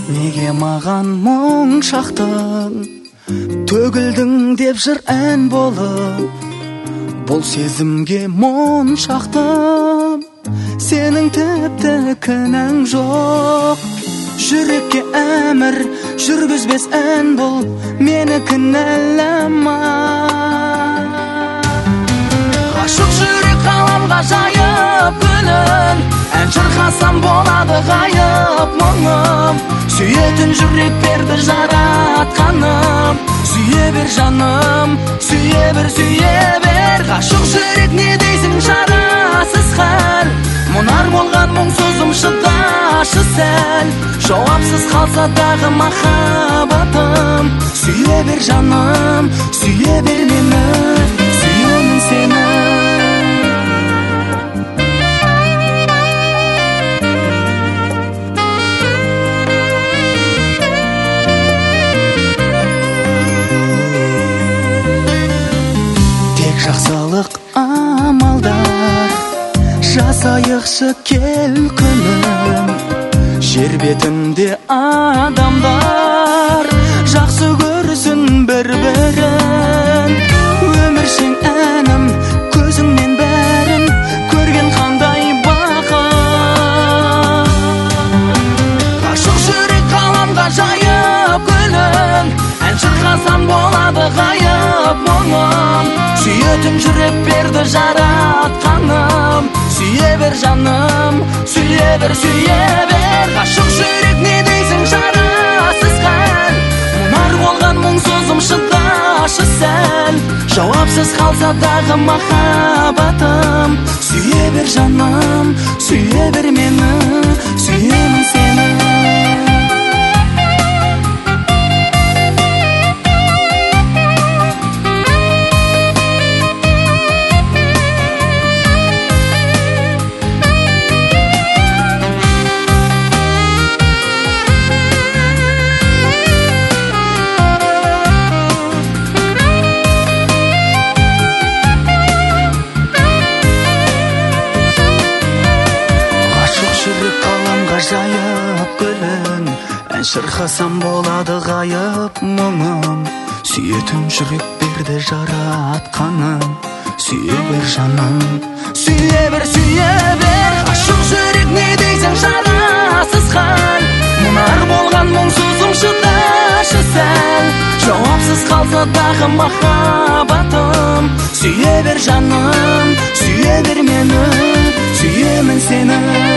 Неге маған мұң шақтың, төгілдің деп жыр ән болып, бұл сезімге мұң шақтым, сенің тіпті кінәң жоқ. Жүрекке әмір жүргізбес ән бұл, мені кінәлама. Ғашық жүрек ғаламға жайып гүлін, ән шырқасам болады ғайып мұңым. Сүйетін жүрек берді жаратқаным, сүйе бер жаным, сүйе бер. Ғашық жүрек не дейсің шарасыз хәл, мұнар болған мұңсызым шыдашы сәл. Жауапсыз қалса дағы махаббатым, сүйе бер жаным, сүйе бер мені, сүйемін сені. Жақсылық амалдар жасайықшы кел күнім, жер бетінде адамдар жақсы көрсін бір-бірін. Өміршең әнім көзіңнен бәрін көрген қандай бақыт. Ғашық жүрек ғаламға жайып гүлін, ән шырқасам болады ғайып мұңым. Сүйетін жүрек берді жаратқаным, сүйе бер жаным, сүйе бер. Ғашық жүрек не дейсің шарасыз хәл, мұнар болған мұңсызым шыдашы сәл. Жауапсыз қалса дағы махаббатым, сүйе бер жаным, сүйе бер мені, сүйемін сені. Жайып гүлін, ән шырқасам болады ғайып мұңым. Сүйетін жүрек берді жаратқаным, сүйе бер жаным, сүйе бер. Ғашық жүрек не дейсің шарасыз хәл, мұнар болған мұңсызым шыдашы сәл. Жауапсыз қалса дағы махаббатым, сүйе бер жаным, сүйе бер мені, сүйемін сені.